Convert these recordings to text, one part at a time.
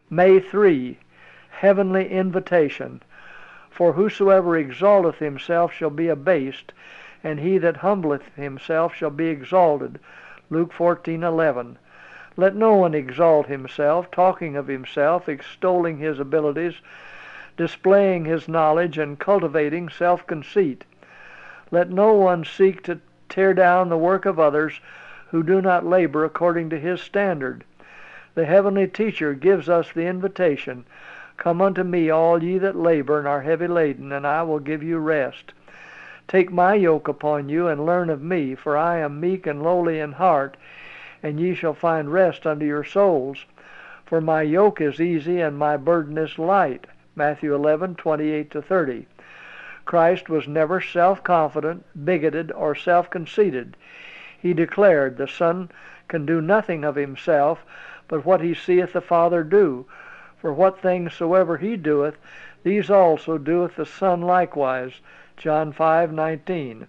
May 3. Heavenly invitation. For whosoever exalteth himself shall be abased, and he that humbleth himself shall be exalted. Luke 14:11. Let no one exalt himself, talking of himself, extolling his abilities, displaying his knowledge, and cultivating self-conceit. Let no one seek to tear down the work of others who do not labor according to his standard. The heavenly teacher gives us the invitation, "Come unto me, all ye that labor and are heavy laden, and I will give you rest. Take my yoke upon you, and learn of me, for I am meek and lowly in heart, and ye shall find rest unto your souls. For my yoke is easy and my burden is light." Matthew 11:28-30. Christ was never self-confident, bigoted, or self-conceited. He declared, "The Son can do nothing of himself, but what he seeth the Father do. For what things soever he doeth, these also doeth the Son likewise." John 5:19.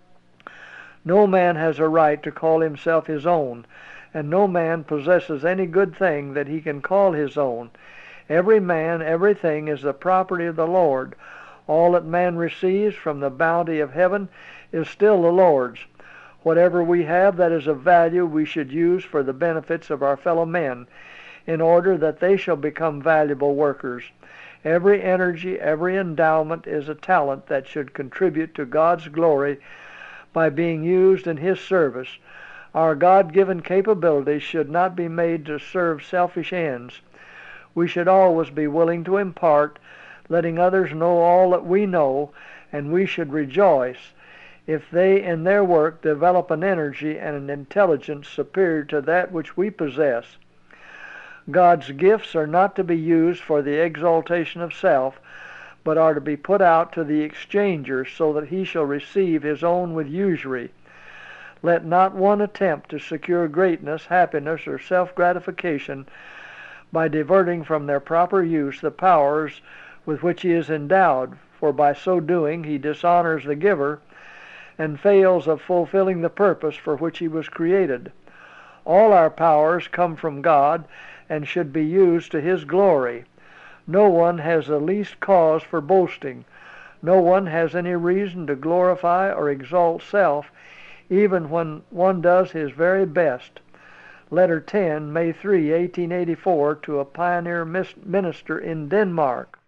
No man has a right to call himself his own, and no man possesses any good thing that he can call his own. Every man, everything is the property of the Lord. All that man receives from the bounty of heaven is still the Lord's. Whatever we have that is of value we should use for the benefits of our fellow men, in order that they shall become valuable workers. Every energy, every endowment is a talent that should contribute to God's glory by being used in His service. Our God-given capabilities should not be made to serve selfish ends. We should always be willing to impart, letting others know all that we know, and we should rejoice if they in their work develop an energy and an intelligence superior to that which we possess. God's gifts are not to be used for the exaltation of self, but are to be put out to the exchanger so that he shall receive his own with usury. Let not one attempt to secure greatness, happiness, or self-gratification by diverting from their proper use the powers with which he is endowed, for by so doing he dishonors the giver and fails of fulfilling the purpose for which he was created. All our powers come from God and should be used to His glory. No one has the least cause for boasting. No one has any reason to glorify or exalt self, even when one does his very best. Letter 10, May 3, 1884, to a pioneer minister in Denmark.